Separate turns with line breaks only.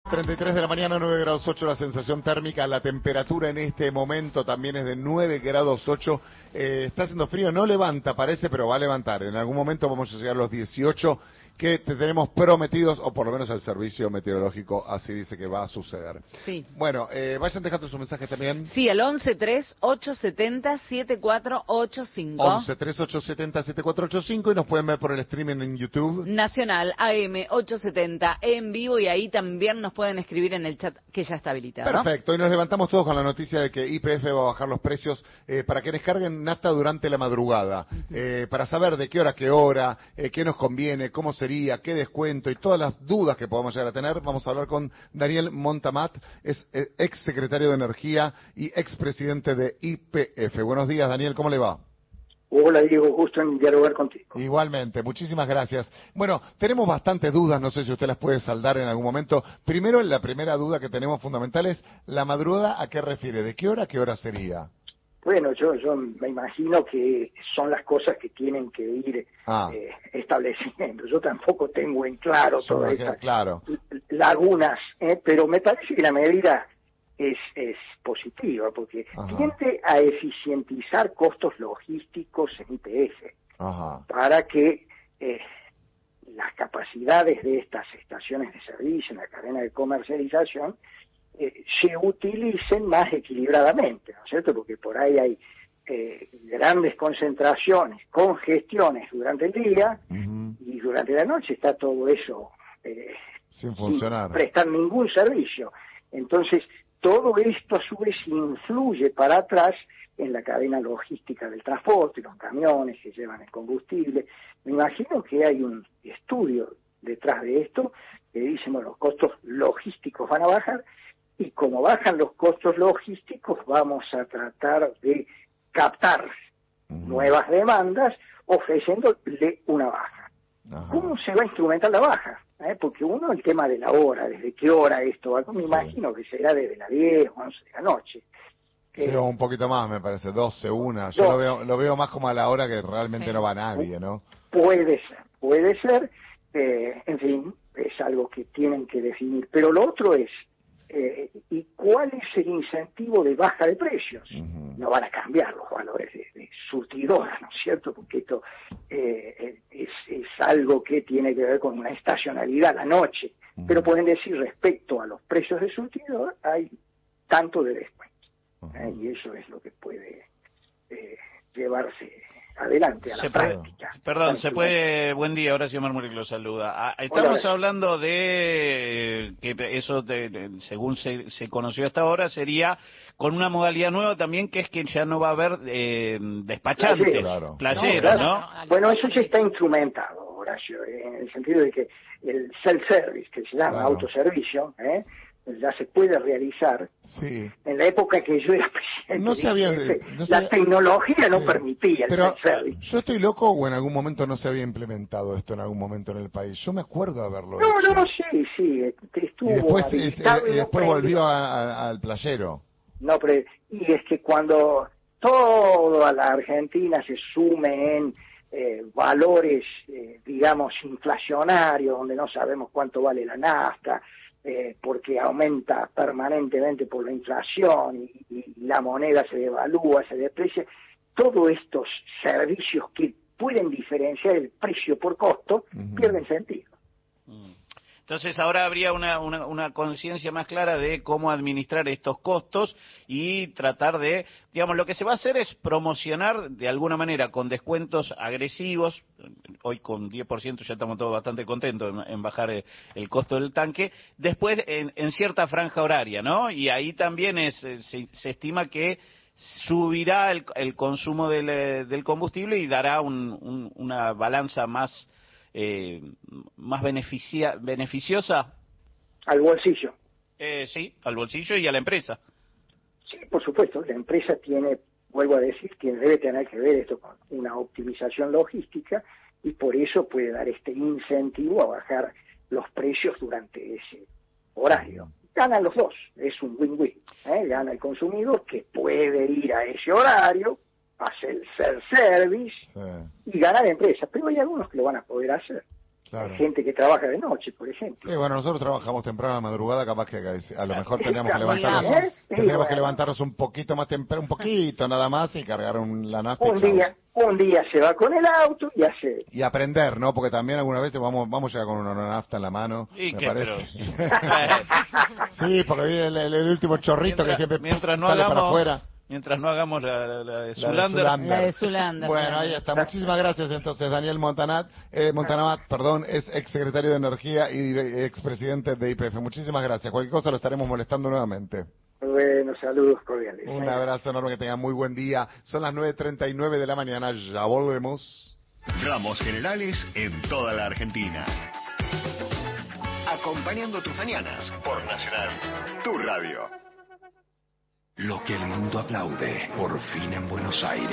33 de la mañana, 9 grados 8 la sensación térmica, la temperatura en este momento también es de 9 grados 8, está haciendo frío, no levanta parece, pero va a levantar, en algún momento vamos a llegar a los 18 que te tenemos prometidos, o por lo menos el servicio meteorológico así dice que va a suceder.
Sí.
Bueno, vayan dejando sus mensajes también.
Sí, al 11-3-870-7485.
11-3-870-7485 y nos pueden ver por el streaming en YouTube.
Nacional AM 870 en vivo y ahí también nos pueden escribir en el chat que ya está habilitado.
Perfecto, y nos levantamos todos con la noticia de que YPF va a bajar los precios para que descarguen nafta durante la madrugada, para saber de qué hora, qué nos conviene, cómo sería, qué descuento y todas las dudas que podamos llegar a tener. Vamos a hablar con Daniel Montamat, es ex secretario de Energía y ex presidente de YPF. Buenos días, Daniel, ¿cómo le va?
Hola, Diego, gusto en dialogar contigo.
Igualmente, muchísimas gracias. Bueno, tenemos bastantes dudas, no sé si usted las puede saldar en algún momento. Primero, la primera duda que tenemos fundamental es, ¿la madrugada a qué refiere? ¿De qué hora sería?
Bueno, yo me imagino que son las cosas que tienen que ir estableciendo. Yo tampoco tengo en claro todas esas lagunas, pero me parece que la medida es positiva, porque tiende a eficientizar costos logísticos en YPF, para que las capacidades de estas estaciones de servicio en la cadena de comercialización se utilicen más equilibradamente, ¿no es cierto? Porque por ahí hay grandes concentraciones, congestiones durante el día, y durante la noche está todo eso
sin funcionar,
sin prestar ningún servicio. Entonces, todo esto a su vez influye para atrás en la cadena logística del transporte, los camiones que llevan el combustible. Me imagino que hay un estudio detrás de esto que dice, bueno, los costos logísticos van a bajar, y como bajan los costos logísticos, vamos a tratar de captar nuevas demandas ofreciéndole una baja. ¿Cómo se va a instrumentar la baja? Porque uno, el tema de la hora, desde qué hora esto va, me imagino que será desde las 10 o 11 de la noche.
Sí, o un poquito más, me parece, 12, 1. Yo lo veo más como a la hora que realmente no va nadie, ¿no?
Puede ser, en fin, es algo que tienen que definir. Pero lo otro es, ¿y cuál es el incentivo de baja de precios? No van a cambiar los valores de surtidora, ¿no es cierto? Porque esto es algo que tiene que ver con una estacionalidad la noche. Pero pueden decir, respecto a los precios de surtidor, hay tanto de descuento. Y eso es lo que puede llevarse adelante a la práctica.
Buen día, Horacio Mármol lo saluda. Estamos hablando de que eso, según se conoció hasta ahora, sería con una modalidad nueva también, que es que ya no va a haber despachantes, playeros, ¿no?
Bueno, eso ya está instrumentado, Horacio, en el sentido de que el self-service, que se llama autoservicio, ya se puede realizar.
Sí.
En la época que yo era presidente, la tecnología no permitía el self-service.
¿Yo estoy loco o en algún momento no se había implementado esto en algún momento en el país? Yo me acuerdo de haberlo hecho.
No, sí, estuvo
y después volvió al playero.
No, pero y es que cuando toda la Argentina se sume en valores, digamos, inflacionarios, donde no sabemos cuánto vale la nafta, porque aumenta permanentemente por la inflación y la moneda se devalúa, se deprecia, todos estos servicios que pueden diferenciar el precio por costo pierden sentido.
Entonces ahora habría una conciencia más clara de cómo administrar estos costos y tratar de, digamos, lo que se va a hacer es promocionar de alguna manera con descuentos agresivos. Hoy con 10% ya estamos todos bastante contentos en bajar el costo del tanque. Después en cierta franja horaria, ¿no? Y ahí también se estima que subirá el consumo del combustible y dará una balanza más beneficiosa
al bolsillo.
Sí, al bolsillo y a la empresa.
Sí, por supuesto, la empresa vuelvo a decir, debe tener que ver esto con una optimización logística, y por eso puede dar este incentivo a bajar los precios durante ese horario. Ganan los dos, es un win-win. Gana el consumidor, que puede ir a ese horario, hacer el self-service, y gana la empresa. Pero hay algunos que lo van a poder hacer.
Claro.
Hay gente que trabaja de noche, por ejemplo.
Sí, bueno, nosotros trabajamos temprano a la madrugada, capaz que a lo mejor tendríamos que levantarnos un poquito más temprano, un poquito nada más, y cargar la nafta.
Un día se va con el auto y hace...
Y aprender, ¿no? Porque también algunas veces vamos a llegar con una nafta en la mano, me parece. Sí, porque viene el último chorrito que siempre sale para afuera.
Mientras no hagamos la de Zulander.
La de Zulander.
Bueno, ahí está. Muchísimas gracias entonces, Daniel Montanamat, es exsecretario de Energía y expresidente de YPF. Muchísimas gracias. Cualquier cosa lo estaremos molestando nuevamente.
Bueno, saludos cordiales.
Un abrazo enorme, que tengan muy buen día. Son las 9:39 de la mañana, ya volvemos.
Ramos generales en toda la Argentina. Acompañando tus mañanas por Nacional, tu radio.
Lo que el mundo aplaude, por fin en Buenos Aires.